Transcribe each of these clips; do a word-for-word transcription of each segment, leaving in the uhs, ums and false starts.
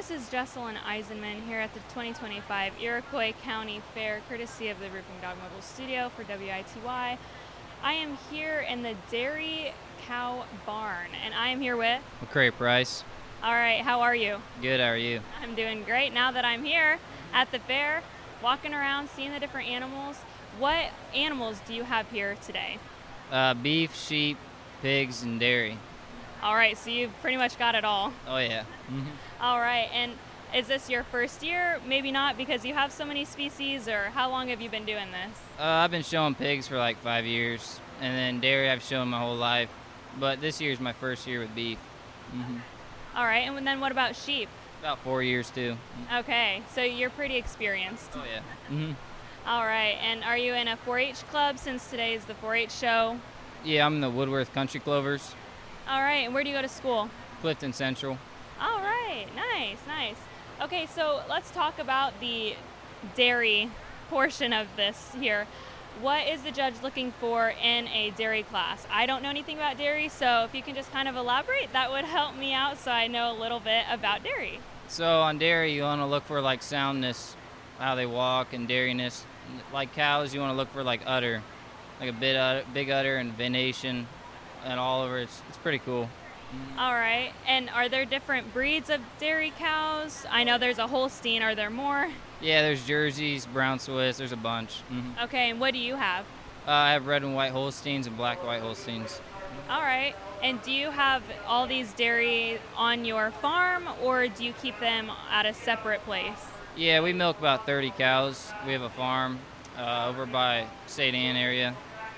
This is Jesselyn Eisenman here at the twenty twenty-five Iroquois County Fair, courtesy of the Roofing Dog Mobile Studio for W I T Y. I am here in the Dairy Cow Barn, and I am here with... McCray Price. All right, how are you? Good, how are you? I'm doing great. Now that I'm here at the fair, walking around, seeing the different animals, what animals do you have here today? Uh, beef, sheep, pigs, and dairy. All right, so you've pretty much got it all. Oh, yeah. Mm-hmm. All right, and is this your first year? Maybe not, because you have so many species, or how long have you been doing this? Uh, I've been showing pigs for like five years, and then dairy I've shown my whole life, but this year's my first year with beef. Mm-hmm. All right, and then what about sheep? About four years, too. Okay, so you're pretty experienced. Oh, yeah. Mm-hmm. All right, and are you in a four H club since today is the four H show? Yeah, I'm in the Woodworth Country Clovers. All right, and where do you go to school? Clifton Central. All right, nice, nice. Okay, so let's talk about the dairy portion of this here. What is the judge looking for in a dairy class? I don't know anything about dairy, so if you can just kind of elaborate, that would help me out so I know a little bit about dairy. So on dairy, you want to look for like soundness, how they walk, and dairiness. Like cows, you want to look for like udder, like a bit udder, big udder and venation, and all over. It's it's pretty cool. All right. And are there different breeds of dairy cows? I know there's a Holstein. Are there more? Yeah, there's Jerseys, Brown Swiss. There's a bunch. Mm-hmm. Okay. And what do you have? Uh, I have red and white Holsteins and black and white Holsteins. All right. And do you have all these dairy on your farm, or do you keep them at a separate place? Yeah, we milk about thirty cows. We have a farm uh, over by Saint Anne area.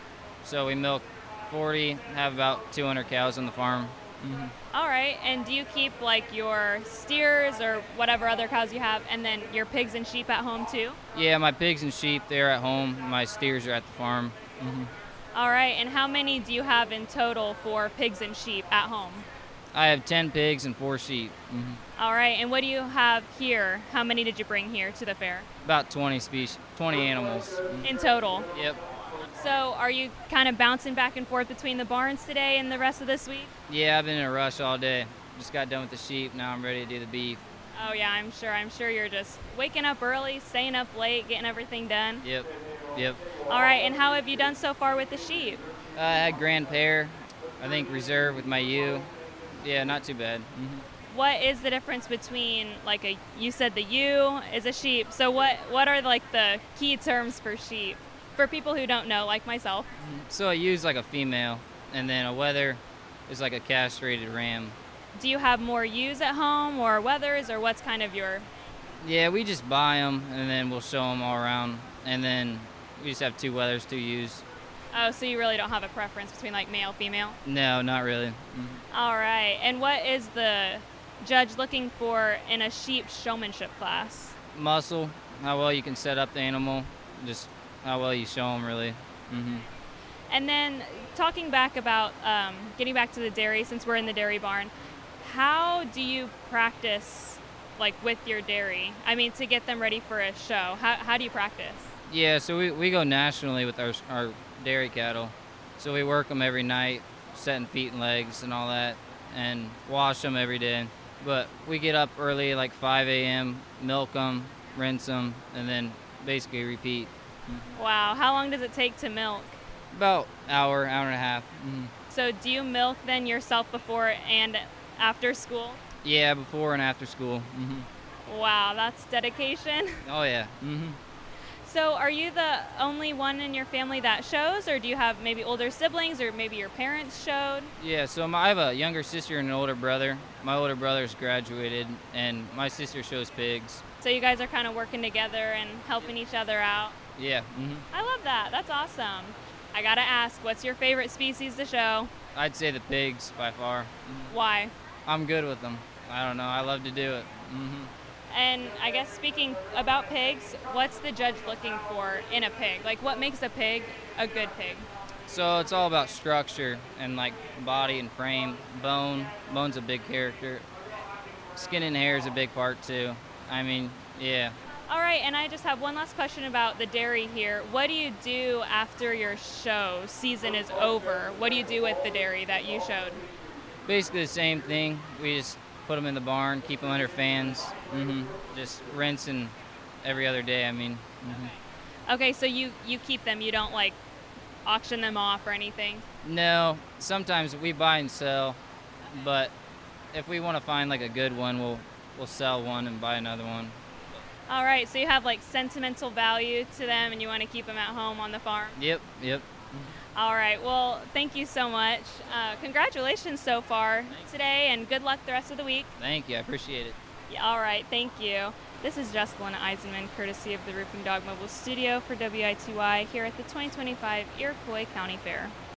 So we milk forty, have about two hundred cows on the farm. Mm-hmm. All right, and do you keep like your steers or whatever other cows you have, and then your pigs and sheep at home too? Yeah, my pigs and sheep, they're at home. My steers are at the farm. Mm-hmm. All right, and how many do you have in total for pigs and sheep at home? I have ten pigs and four sheep. Mm-hmm. All right, and what do you have here? How many did you bring here to the fair? About twenty species, twenty animals. Mm-hmm. In total? Yep. So are you kind of bouncing back and forth between the barns today and the rest of this week? Yeah, I've been in a rush all day. Just got done with the sheep. Now I'm ready to do the beef. Oh, yeah, I'm sure. I'm sure you're just waking up early, staying up late, getting everything done. Yep, yep. All right, and how have you done so far with the sheep? Uh, I had Grand Pair, I think reserve with my ewe. Yeah, not too bad. Mm-hmm. What is the difference between, like, a, you said the ewe is a sheep, so what, what are, like, the key terms for sheep? For people who don't know, like myself. So a ewe's like a female, and then a wether is like a castrated ram. Do you have more ewes at home or wethers, or what's kind of your... Yeah, we just buy them, and then we'll show them all around, and then we just have two wethers, two ewes. Oh, so you really don't have a preference between, like, male, female? No, not really. Mm-hmm. All right, and what is the judge looking for in a sheep showmanship class? Muscle, how well you can set up the animal, just how well you show them, really. Mm-hmm. And then talking back about, um, getting back to the dairy, since we're in the dairy barn, how do you practice, like, with your dairy? I mean, to get them ready for a show, how, how do you practice? Yeah, so we, we go nationally with our, our dairy cattle. So we work them every night, setting feet and legs and all that, and wash them every day. But we get up early, like five a.m., milk them, rinse them, and then basically repeat. Wow, how long does it take to milk? About hour, hour and a half. Mm-hmm. So do you milk then yourself before and after school? Yeah, before and after school. Mm-hmm. Wow, that's dedication. Oh, yeah. Mm-hmm. So are you the only one in your family that shows, or do you have maybe older siblings, or maybe your parents showed? Yeah, so my, I have a younger sister and an older brother. My older brother's graduated, and my sister shows pigs. So you guys are kind of working together and helping each other out? Yeah. Mm-hmm. I love that. That's awesome. I gotta ask, what's your favorite species to show? I'd say the pigs by far. Mm-hmm. Why? I'm good with them. I don't know. I love to do it. Mm-hmm. And I guess speaking about pigs, what's the judge looking for in a pig? Like, what makes a pig a good pig? So it's all about structure and like body and frame. Bone, bone's a big character. Skin and hair is a big part too. I mean, yeah. All right, and I just have one last question about the dairy here. What do you do after your show season is over? What do you do with the dairy that you showed? Basically the same thing. We just put them in the barn, keep them under fans. hmm Just rinsing every other day. I mean, hmm Okay, so you you keep them. You don't like auction them off or anything. no. Sometimes we buy and sell, but if we want to find like a good one, we'll we'll sell one and buy another one. All right, so you have like sentimental value to them, and you want to keep them at home on the farm. Yep, yep. All right. Well, thank you so much. Uh, congratulations so far today, and good luck the rest of the week. Thank you. I appreciate it. Yeah, all right. Thank you. This is Jessalyn Eisenman, courtesy of the Roofing Dog Mobile Studio for W I T Y here at the twenty twenty-five Iroquois County Fair.